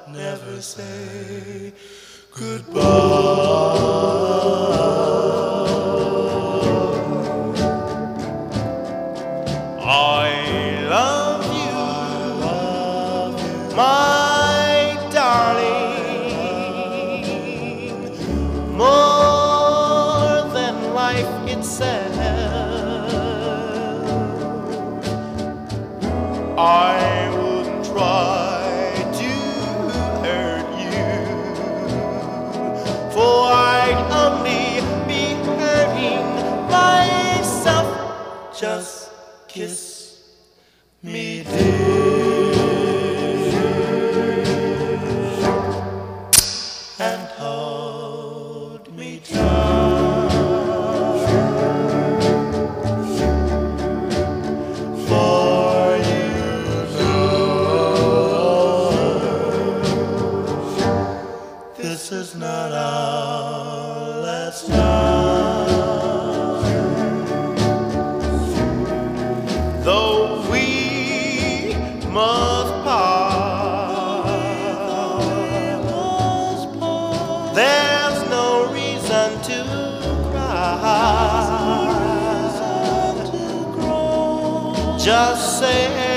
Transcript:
never say goodbye. I love you, my darling, more than life itself. I wouldn't try to hurt you, for I'd only be hurting myself. Just kiss me, dear, and hold me tight. For you know this is not our last time. Though we must part, there's no reason to cry. Just say